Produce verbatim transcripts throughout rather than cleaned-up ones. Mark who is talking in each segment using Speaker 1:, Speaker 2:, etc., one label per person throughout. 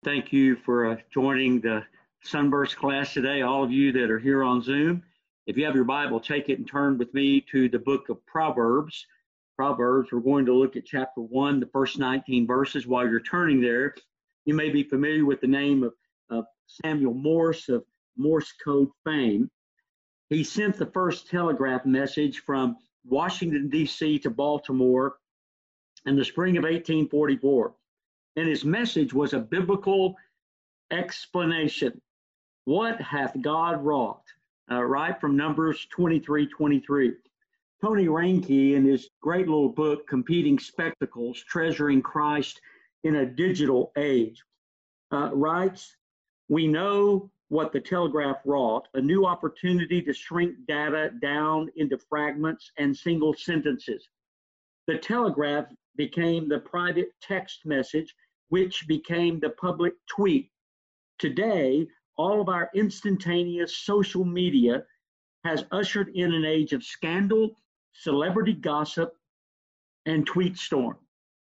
Speaker 1: Thank you for uh, joining the Sunburst class today, all of you that are here on Zoom. If you have your Bible, take it and turn with me to the book of Proverbs. Proverbs, we're going to look at chapter one, the first nineteen verses. While you're turning there, you may be familiar with the name of, of Samuel Morse of Morse code fame. He sent the first telegraph message from Washington, D C to Baltimore in the spring of eighteen forty-four. And his message was a biblical explanation. What hath God wrought? Uh, right from Numbers twenty-three twenty-three. Tony Reinke, in his great little book, Competing Spectacles, Treasuring Christ in a Digital Age, uh, writes, we know what the telegraph wrought, a new opportunity to shrink data down into fragments and single sentences. The telegraph became the private text message, which became the public tweet. Today, all of our instantaneous social media has ushered in an age of scandal, celebrity gossip, and tweet storm.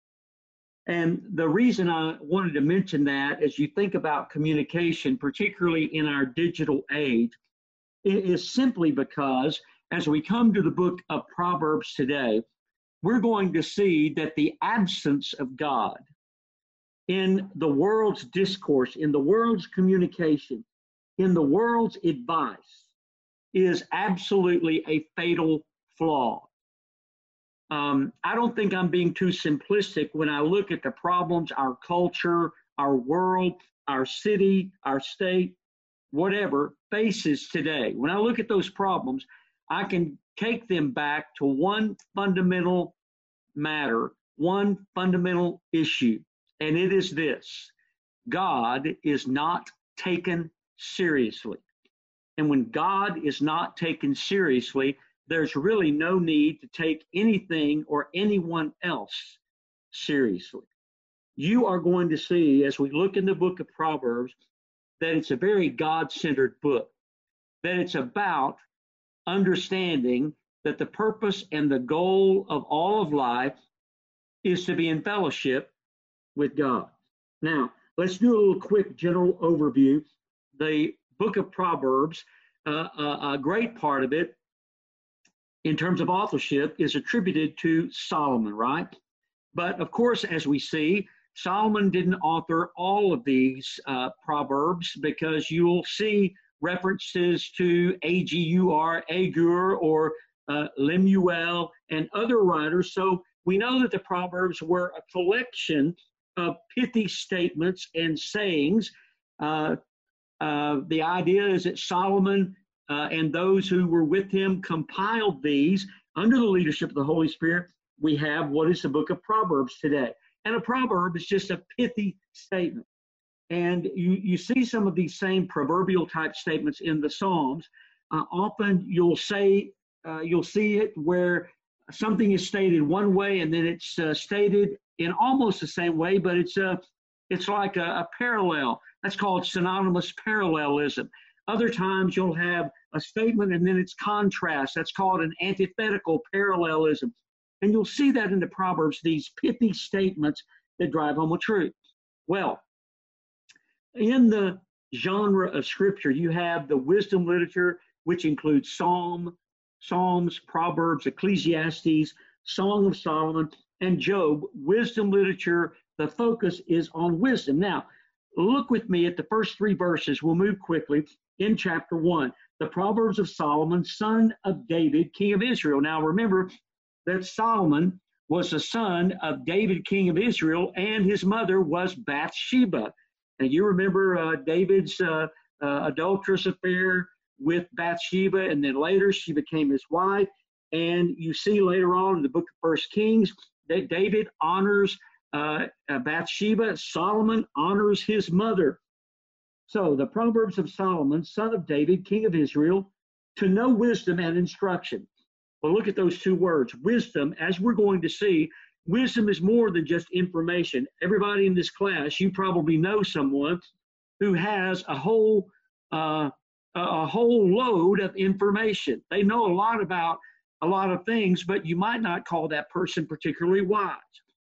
Speaker 1: And the reason I wanted to mention that, as you think about communication, particularly in our digital age, is simply because as we come to the book of Proverbs today, we're going to see that the absence of God in the world's discourse, in the world's communication, in the world's advice is absolutely a fatal flaw. Um, I don't think I'm being too simplistic when I look at the problems our culture, our world, our city, our state, whatever, faces today. When I look at those problems, I can take them back to one fundamental matter, one fundamental issue, and it is this: God is not taken seriously. And when God is not taken seriously, there's really no need to take anything or anyone else seriously. You are going to see, as we look in the book of Proverbs, that it's a very God-centered book, that it's about understanding that the purpose and the goal of all of life is to be in fellowship with God. Now, let's do a little quick general overview. The book of Proverbs, uh, a, a great part of it, in terms of authorship, is attributed to Solomon, right? But of course, as we see, Solomon didn't author all of these uh, Proverbs, because you'll see references to A G U R, Agur, or uh, Lemuel, and other writers. So we know that the Proverbs were a collection of pithy statements and sayings. Uh, uh, the idea is that Solomon uh, and those who were with him compiled these under the leadership of the Holy Spirit. We have what is the book of Proverbs today. And a proverb is just a pithy statement. And you, you see some of these same proverbial type statements in the Psalms. Uh, often you'll say, uh, you'll see it where something is stated one way and then it's uh, stated in almost the same way, but it's a, it's like a, a parallel. That's called synonymous parallelism. Other times you'll have a statement and then it's contrast. That's called an antithetical parallelism. And you'll see that in the Proverbs, these pithy statements that drive home a truth. Well, in the genre of Scripture, you have the wisdom literature, which includes Psalm, Psalms, Proverbs, Ecclesiastes, Song of Solomon, and Job. Wisdom literature, the focus is on wisdom. Now, look with me at the first three verses. We'll move quickly in chapter one. The Proverbs of Solomon, son of David, king of Israel. Now, remember that Solomon was the son of David, king of Israel, and his mother was Bathsheba. And you remember uh, David's uh, uh, adulterous affair with Bathsheba, and then later she became his wife. And you see later on in the book of First Kings that David honors uh, uh, Bathsheba. Solomon honors his mother. So the Proverbs of Solomon, son of David, king of Israel, to know wisdom and instruction. Well, look at those two words, wisdom. As we're going to see, wisdom is more than just information. Everybody in this class, you probably know someone who has a whole uh, a whole load of information. They know a lot about a lot of things, but you might not call that person particularly wise.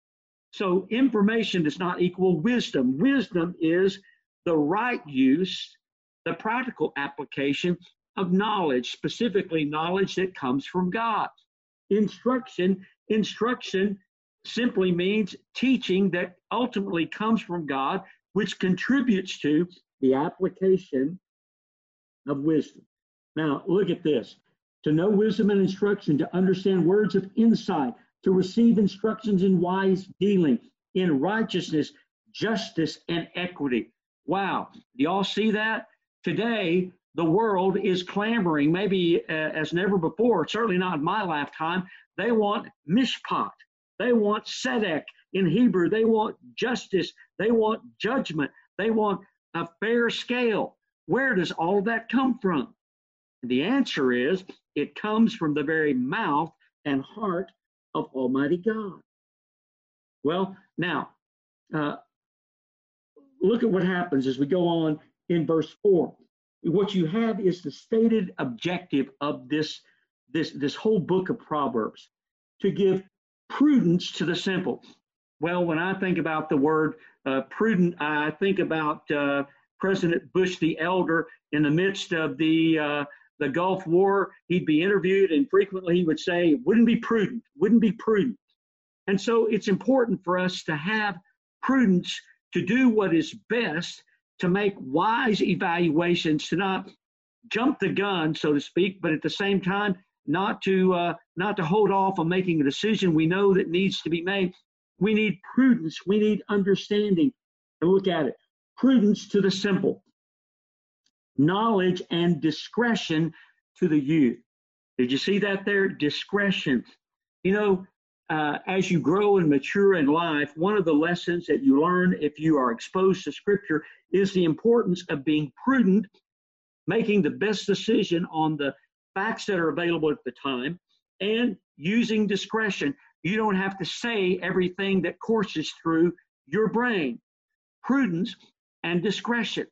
Speaker 1: So information does not equal wisdom. Wisdom is the right use, the practical application of knowledge, specifically knowledge that comes from God. Instruction, instruction simply means teaching that ultimately comes from God, which contributes to the application of wisdom. Now, look at this. To know wisdom and instruction, to understand words of insight, to receive instructions in wise dealing, in righteousness, justice, and equity. Wow. Do y'all see that? Today, the world is clamoring, maybe uh, as never before, certainly not in my lifetime. They want mishpat. They want tzedek in Hebrew. They want justice. They want judgment. They want a fair scale. Where does all that come from? The answer is it comes from the very mouth and heart of Almighty God. Well, now, uh, look at what happens as we go on in verse four. What you have is the stated objective of this, this, this whole book of Proverbs, to give prudence to the simple. Well, when I think about the word uh, prudent, I think about uh, President Bush the Elder in the midst of the uh, the Gulf War. He'd be interviewed, and frequently he would say, wouldn't be prudent, wouldn't be prudent. And so it's important for us to have prudence, to do what is best, to make wise evaluations, to not jump the gun, so to speak, but at the same time, not to uh, not to hold off on making a decision we know that needs to be made. We need prudence. We need understanding. And look at it. Prudence to the simple. Knowledge and discretion to the youth. Did you see that there? Discretion. You know, uh, as you grow and mature in life, one of the lessons that you learn if you are exposed to Scripture is the importance of being prudent, making the best decision on the facts that are available at the time, and using discretion. You don't have to say everything that courses through your brain. Prudence and discretion.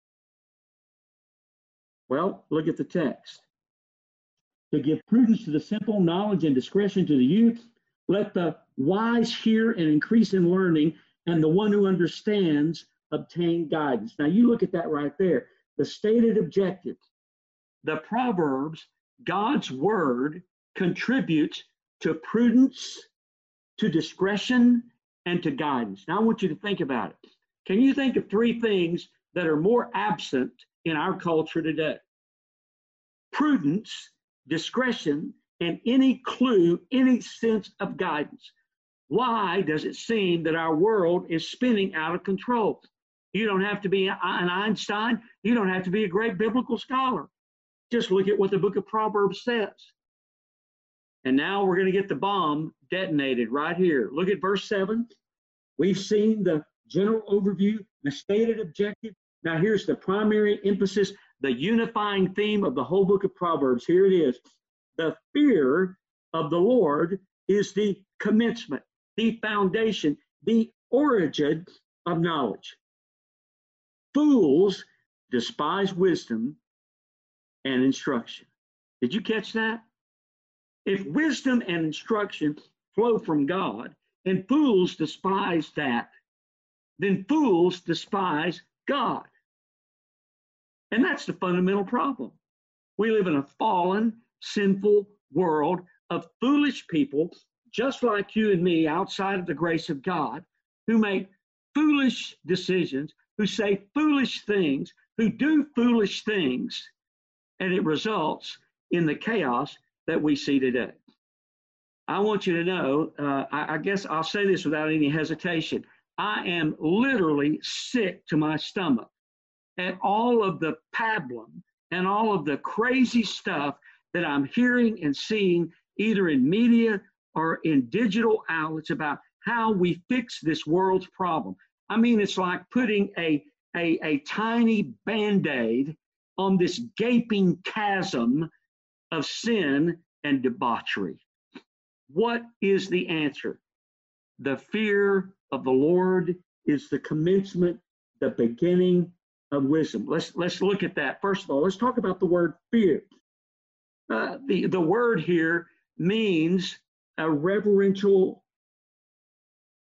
Speaker 1: Well, look at the text. To give prudence to the simple, knowledge and discretion to the youth, let the wise hear and increase in learning, and the one who understands obtain guidance. Now you look at that right there. The stated objective. The Proverbs, God's word, contributes to prudence, to discretion, and to guidance. Now I want you to think about it. Can you think of three things that are more absent in our culture today? Prudence, discretion, and any clue, any sense of guidance. Why does it seem that our world is spinning out of control? You don't have to be an Einstein. You don't have to be a great biblical scholar. Just look at what the book of Proverbs says. And now we're going to get the bomb detonated right here. Look at verse seven. We've seen the general overview, the stated objective. Now here's the primary emphasis, the unifying theme of the whole book of Proverbs. Here it is. The fear of the Lord is the commencement, the foundation, the origin of knowledge. Fools despise wisdom and instruction. Did you catch that? If wisdom and instruction flow from God, and fools despise that, then fools despise God. And that's the fundamental problem. We live in a fallen, sinful world of foolish people, just like you and me, outside of the grace of God, who make foolish decisions, who say foolish things, who do foolish things, and it results in the chaos that we see today. I want you to know, uh, I, I guess I'll say this without any hesitation. I am literally sick to my stomach at all of the pablum and all of the crazy stuff that I'm hearing and seeing either in media or in digital outlets about how we fix this world's problem. I mean, it's like putting a, a, a tiny Band-Aid on this gaping chasm of sin and debauchery. What is the answer? The fear of the Lord is the commencement, the beginning of wisdom. Let's let's look at that. First of all, let's talk about the word fear. Uh, the, the word here means a reverential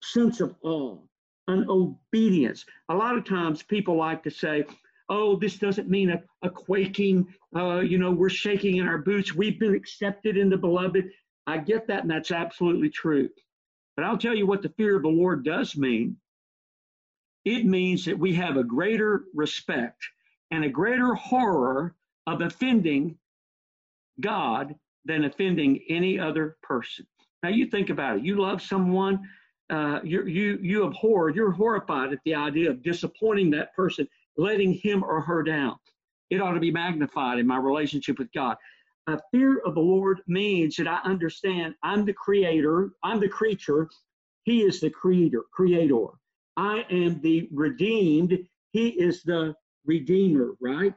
Speaker 1: sense of awe, an obedience. A lot of times people like to say, oh, this doesn't mean a, a quaking, uh, you know, we're shaking in our boots. We've been accepted in the beloved. I get that, and that's absolutely true. But I'll tell you what the fear of the Lord does mean. It means that we have a greater respect and a greater horror of offending God than offending any other person. Now you think about it. You love someone, uh, you you you abhor, you're horrified at the idea of disappointing that person, letting him or her down. It ought to be magnified in my relationship with God. A fear of the Lord means that I understand I'm the creator, I'm the creature, he is the creator, creator. I am the redeemed, he is the redeemer, right?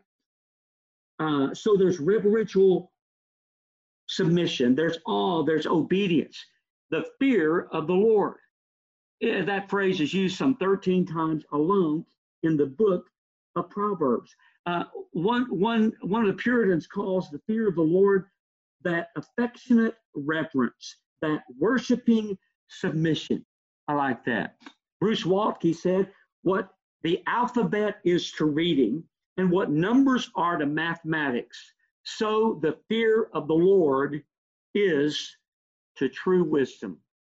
Speaker 1: Uh, so there's reverential submission, there's awe, there's obedience, the fear of the Lord. Yeah, that phrase is used some thirteen times alone in the book of Proverbs. Uh, one, one, one of the Puritans calls the fear of the Lord that affectionate reverence, that worshiping submission. I like that. Bruce Waltke said, what the alphabet is to reading and what numbers are to mathematics, so the fear of the Lord is to true wisdom.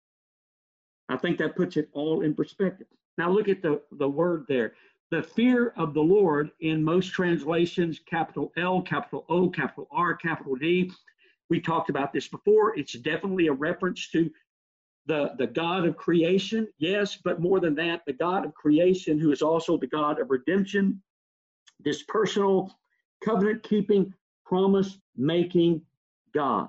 Speaker 1: I think that puts it all in perspective. Now look at the, the word there. The fear of the Lord in most translations, capital L, capital O, capital R, capital D. We talked about this before. It's definitely a reference to the, the God of creation. Yes, but more than that, the God of creation who is also the God of redemption, this personal covenant-keeping, promise-making God.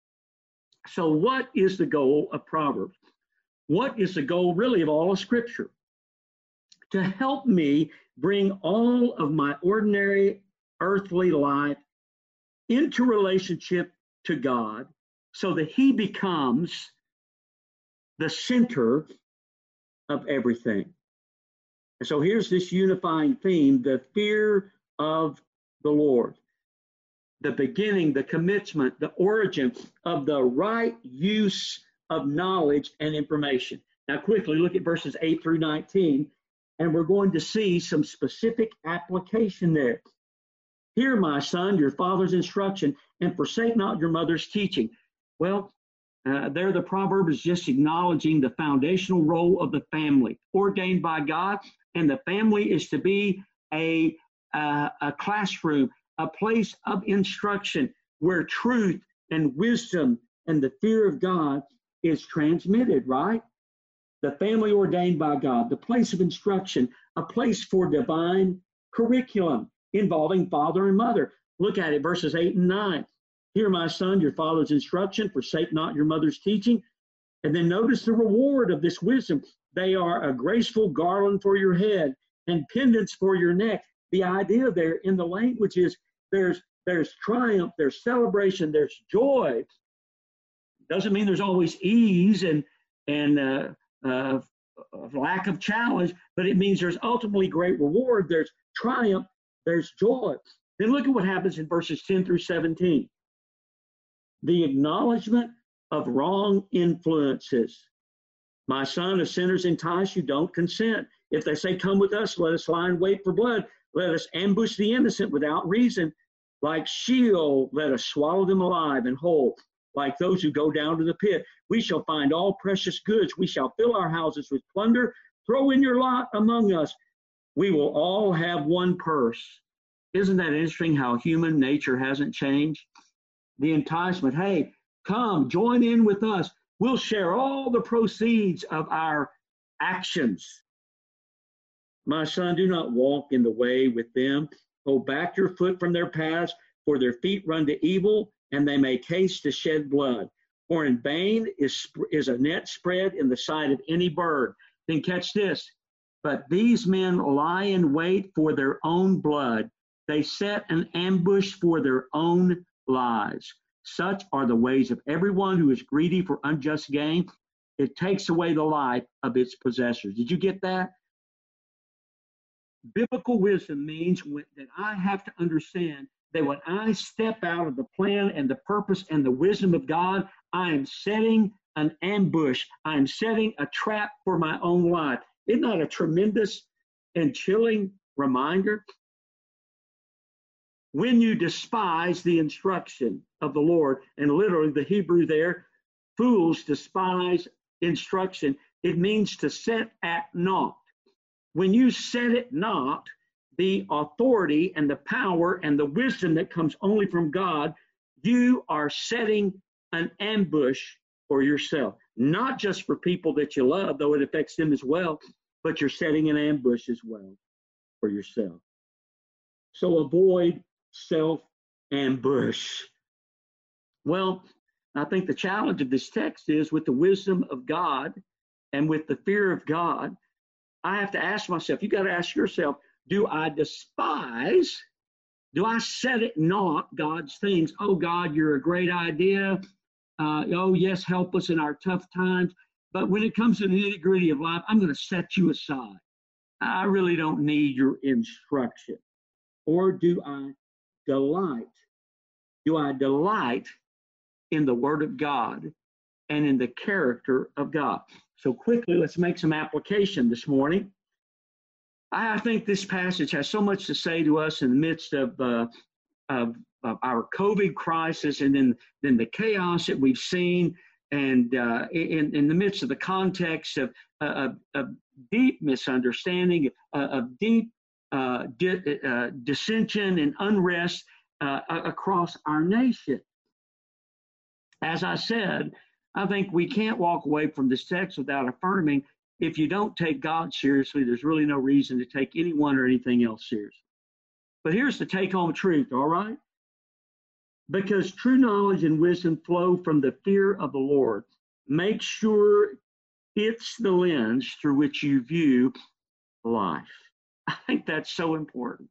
Speaker 1: So what is the goal of Proverbs? What is the goal really of all of Scripture? To help me bring all of my ordinary earthly life into relationship to God so that he becomes the center of everything. And so here's this unifying theme, the fear of the Lord. The beginning, the commencement, the origin of the right use of knowledge and information. Now quickly look at verses eight through nineteen. And we're going to see some specific application there. Hear, my son, your father's instruction, and forsake not your mother's teaching. Well, uh, there the proverb is just acknowledging the foundational role of the family, ordained by God, and the family is to be a, uh, a classroom, a place of instruction where truth and wisdom and the fear of God is transmitted, right? The family ordained by God, the place of instruction, a place for divine curriculum involving father and mother. Look at it, verses eight and nine. Hear, my son, your father's instruction, forsake not your mother's teaching. And then notice the reward of this wisdom. They are a graceful garland for your head and pendants for your neck. The idea there in the language is there's, there's triumph, there's celebration, there's joy. Doesn't mean there's always ease and, and, uh, Uh, lack of challenge, but it means there's ultimately great reward, there's triumph, there's joy. Then look at what happens in verses ten through seventeen. The acknowledgement of wrong influences. My son, if sinners entice you, don't consent. If they say, come with us, let us lie in wait for blood. Let us ambush the innocent without reason. Like Sheol, let us swallow them alive and whole. Like those who go down to the pit, we shall find all precious goods. We shall fill our houses with plunder. Throw in your lot among us. We will all have one purse. Isn't that interesting how human nature hasn't changed? The enticement, hey, come, join in with us. We'll share all the proceeds of our actions. My son, do not walk in the way with them. Hold back your foot from their paths, for their feet run to evil, and they make haste to shed blood. For in vain is, is a net spread in the sight of any bird. Then catch this. But these men lie in wait for their own blood. They set an ambush for their own lives. Such are the ways of everyone who is greedy for unjust gain. It takes away the life of its possessors. Did you get that? Biblical wisdom means that I have to understand that when I step out of the plan and the purpose and the wisdom of God, I am setting an ambush. I'm setting a trap for my own life. Isn't that a tremendous and chilling reminder? When you despise the instruction of the Lord, and literally the Hebrew there, fools despise instruction, it means to set at naught. When you set at naught the authority and the power and the wisdom that comes only from God, you are setting an ambush for yourself. Not just for people that you love, though it affects them as well, but you're setting an ambush as well for yourself. So avoid self-ambush. Well, I think the challenge of this text is with the wisdom of God and with the fear of God, I have to ask myself, you got to ask yourself, do I despise, do I set at naught God's things? Oh, God, you're a great idea. Uh, oh, yes, help us in our tough times. But when it comes to the nitty-gritty of life, I'm going to set you aside. I really don't need your instruction. Or do I delight? Do I delight in the Word of God and in the character of God? So quickly, let's make some application this morning. I think this passage has so much to say to us in the midst of, uh, of, of our COVID crisis, and then, then the chaos that we've seen, and uh, in, in the midst of the context of, uh, of, of deep misunderstanding, uh, of deep uh, di- uh, dissension and unrest uh, across our nation. As I said, I think we can't walk away from this text without affirming, if you don't take God seriously, there's really no reason to take anyone or anything else seriously. But here's the take-home truth, all right? Because true knowledge and wisdom flow from the fear of the Lord, make sure it's the lens through which you view life. I think that's so important.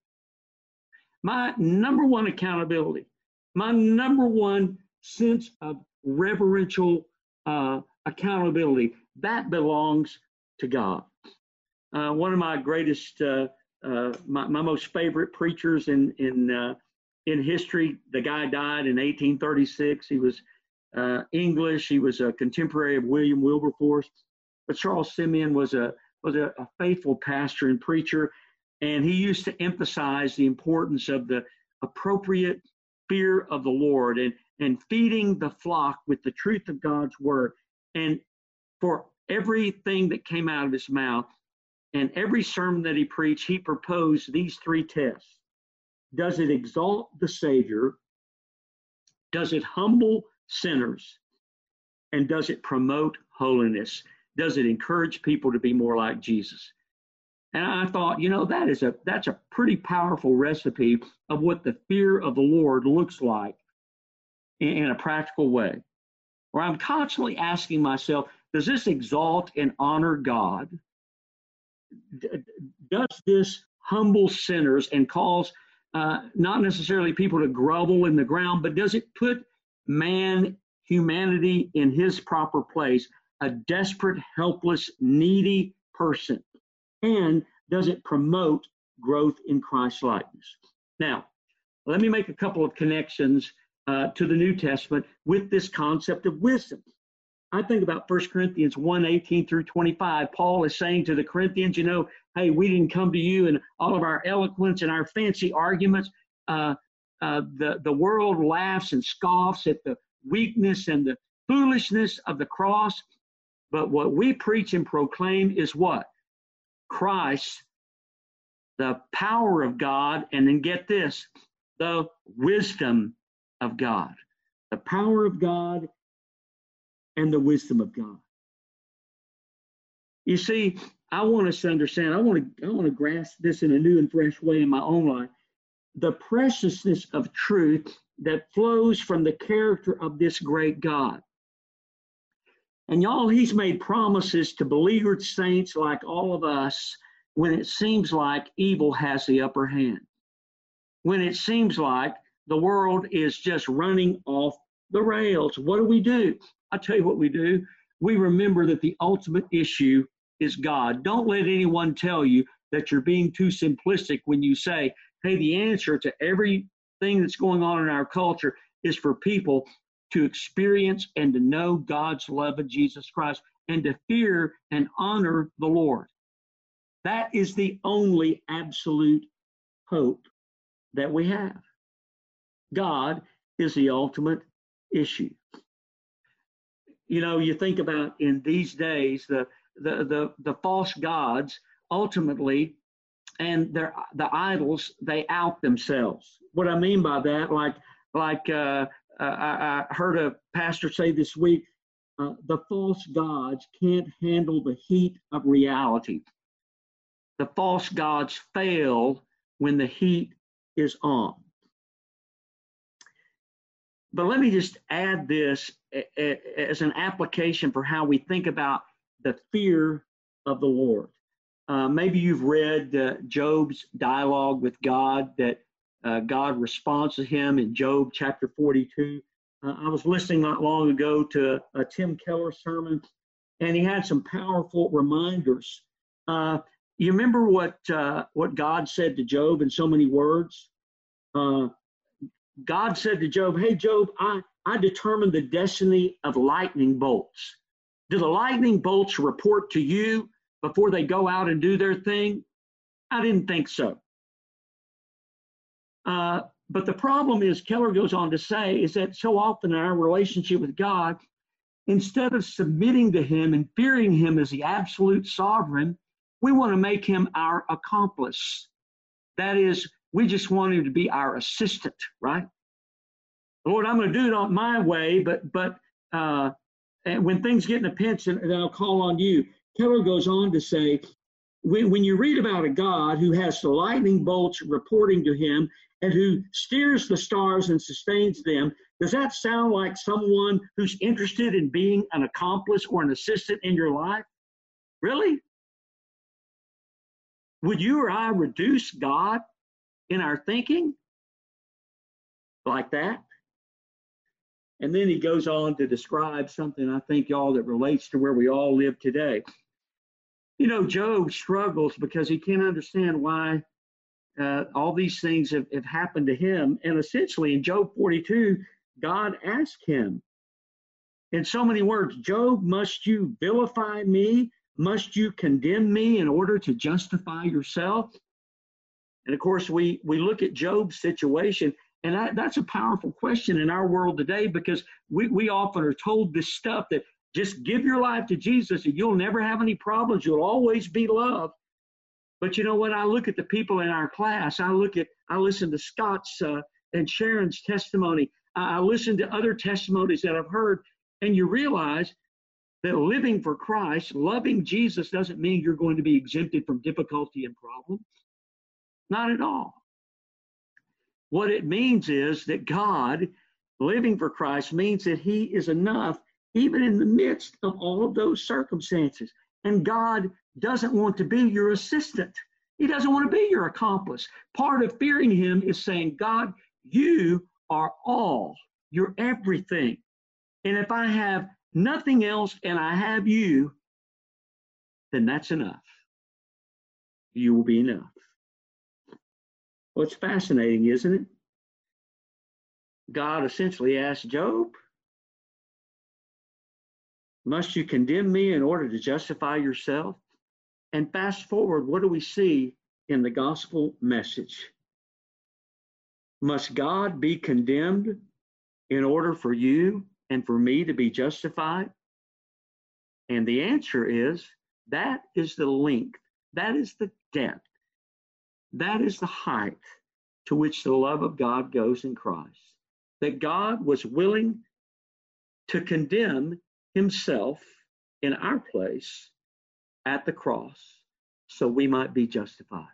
Speaker 1: My number one accountability, my number one sense of reverential uh, accountability, that belongs to God. Uh, one of my greatest, uh, uh, my, my most favorite preachers in in uh, in history, the guy died in eighteen thirty-six. He was uh, English. He was a contemporary of William Wilberforce. But Charles Simeon was a was a, a faithful pastor and preacher, and he used to emphasize the importance of the appropriate fear of the Lord and and feeding the flock with the truth of God's word. And for everything that came out of his mouth and every sermon that he preached, he proposed these three tests. Does it exalt the Savior? Does it humble sinners? And does it promote holiness? Does it encourage people to be more like Jesus? And I thought, you know, that is a that's a pretty powerful recipe of what the fear of the Lord looks like in, in a practical way. Where I'm constantly asking myself, does this exalt and honor God? D- does this humble sinners and cause uh, not necessarily people to grovel in the ground, but does it put man, humanity in his proper place, a desperate, helpless, needy person? And does it promote growth in Christ likeness? Now, let me make a couple of connections uh, to the New Testament with this concept of wisdom. I think about First Corinthians one, eighteen through twenty-five. Paul is saying to the Corinthians, you know, hey, we didn't come to you in all of our eloquence and our fancy arguments. Uh, uh, the, the world laughs and scoffs at the weakness and the foolishness of the cross. But what we preach and proclaim is what? Christ, the power of God, and then get this, the wisdom of God. The power of God and the wisdom of God. You see, I want us to understand, I want to, I want to grasp this in a new and fresh way in my own life. The preciousness of truth that flows from the character of this great God. And y'all, he's made promises to beleaguered saints like all of us when it seems like evil has the upper hand. When it seems like the world is just running off the rails. What do we do? I'll tell you what we do. We remember that the ultimate issue is God. Don't let anyone tell you that you're being too simplistic when you say, hey, the answer to everything that's going on in our culture is for people to experience and to know God's love of Jesus Christ and to fear and honor the Lord. That is the only absolute hope that we have. God is the ultimate issue. You know, you think about in these days, the the the, the false gods ultimately, and their the idols, they out themselves. What I mean by that, like like uh, I, I heard a pastor say this week, uh, the false gods can't handle the heat of reality. The false gods fail when the heat is on. But let me just add this as an application for how we think about the fear of the Lord. Uh, maybe you've read uh, Job's dialogue with God, that uh, God responds to him in Job chapter forty-two. Uh, I was listening not long ago to a Tim Keller sermon, and he had some powerful reminders. Uh, you remember what uh, what God said to Job in so many words? Uh, God said to Job, hey, Job, I, I determined the destiny of lightning bolts. Do the lightning bolts report to you before they go out and do their thing? I didn't think so. Uh, but the problem is, Keller goes on to say, is that so often in our relationship with God, instead of submitting to him and fearing him as the absolute sovereign, we want to make him our accomplice. That is, we just want him to be our assistant, right? Lord, I'm going to do it on my way, but but uh, and when things get in a pinch, and, and I'll call on you. Keller goes on to say, when, when you read about a God who has the lightning bolts reporting to him and who steers the stars and sustains them, does that sound like someone who's interested in being an accomplice or an assistant in your life? Really? Would you or I reduce God in our thinking like that? And then he goes on to describe something, I think, y'all, that relates to where we all live today. You know, Job struggles because he can't understand why uh, all these things have, have happened to him. And essentially in Job forty-two, God asked him in so many words, Job, must you vilify me? Must you condemn me in order to justify yourself? And of course, we, we look at Job's situation, and that, that's a powerful question in our world today, because we, we often are told this stuff that just give your life to Jesus and you'll never have any problems. You'll always be loved. But you know what? I look at the people in our class. I look at, I listen to Scott's uh, and Sharon's testimony. I, I listen to other testimonies that I've heard, and you realize that living for Christ, loving Jesus, doesn't mean you're going to be exempted from difficulty and problems. Not at all. What it means is that God, living for Christ, means that he is enough even in the midst of all of those circumstances. And God doesn't want to be your assistant. He doesn't want to be your accomplice. Part of fearing him is saying, God, you are all, you're everything. And if I have nothing else and I have you, then that's enough. You will be enough. Well, it's fascinating, isn't it? God essentially asked Job, must you condemn me in order to justify yourself? And fast forward, what do we see in the gospel message? Must God be condemned in order for you and for me to be justified? And the answer is, that is the length, that is the depth, that is the height to which the love of God goes in Christ. That God was willing to condemn himself in our place at the cross so we might be justified.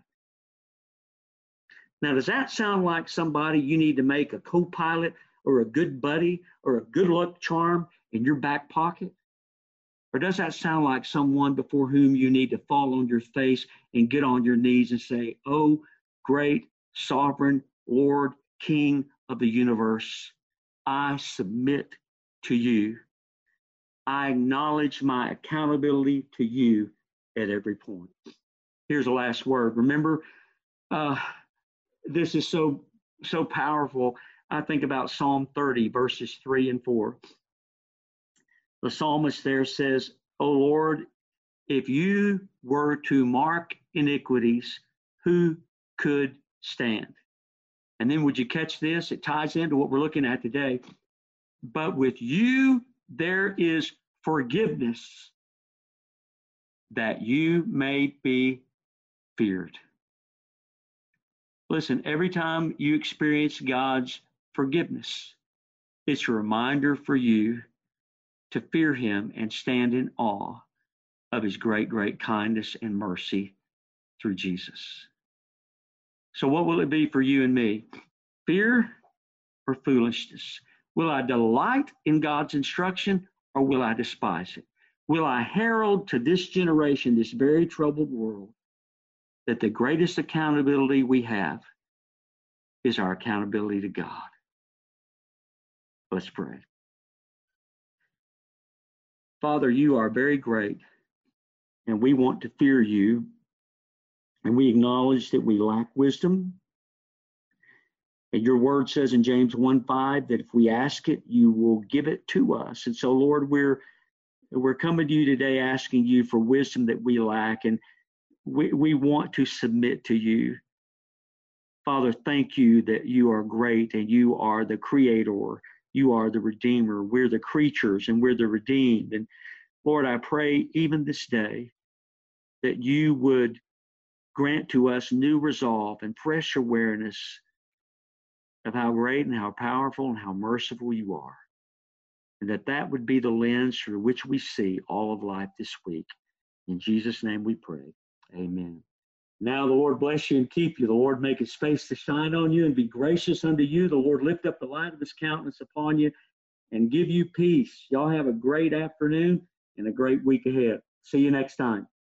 Speaker 1: Now, does that sound like somebody you need to make a co-pilot or a good buddy or a good luck charm in your back pocket? Or does that sound like someone before whom you need to fall on your face and get on your knees and say, oh, great sovereign Lord, King of the universe, I submit to you. I acknowledge my accountability to you at every point. Here's the last word. Remember, uh, this is so, so powerful. I think about Psalm thirty, verses three and four. The psalmist there says, "O Lord, if you were to mark iniquities, who could stand?" And then would you catch this? It ties into what we're looking at today. But with you, there is forgiveness, that you may be feared. Listen, every time you experience God's forgiveness, it's a reminder for you to fear him and stand in awe of his great, great kindness and mercy through Jesus. So what will it be for you and me? Fear or foolishness? Will I delight in God's instruction, or will I despise it? Will I herald to this generation, this very troubled world, that the greatest accountability we have is our accountability to God? Let's pray. Father, you are very great, and we want to fear you, and we acknowledge that we lack wisdom. And your word says in James one five that if we ask it, you will give it to us. And so, Lord, we're we're coming to you today asking you for wisdom that we lack, and we, we want to submit to you. Father, thank you that you are great, and you are the creator. You are the redeemer. We're the creatures, and we're the redeemed. And Lord, I pray even this day that you would grant to us new resolve and fresh awareness of how great and how powerful and how merciful you are. And that that would be the lens through which we see all of life this week. In Jesus' name we pray. Amen. Now the Lord bless you and keep you. The Lord make his face to shine on you and be gracious unto you. The Lord lift up the light of his countenance upon you and give you peace. Y'all have a great afternoon and a great week ahead. See you next time.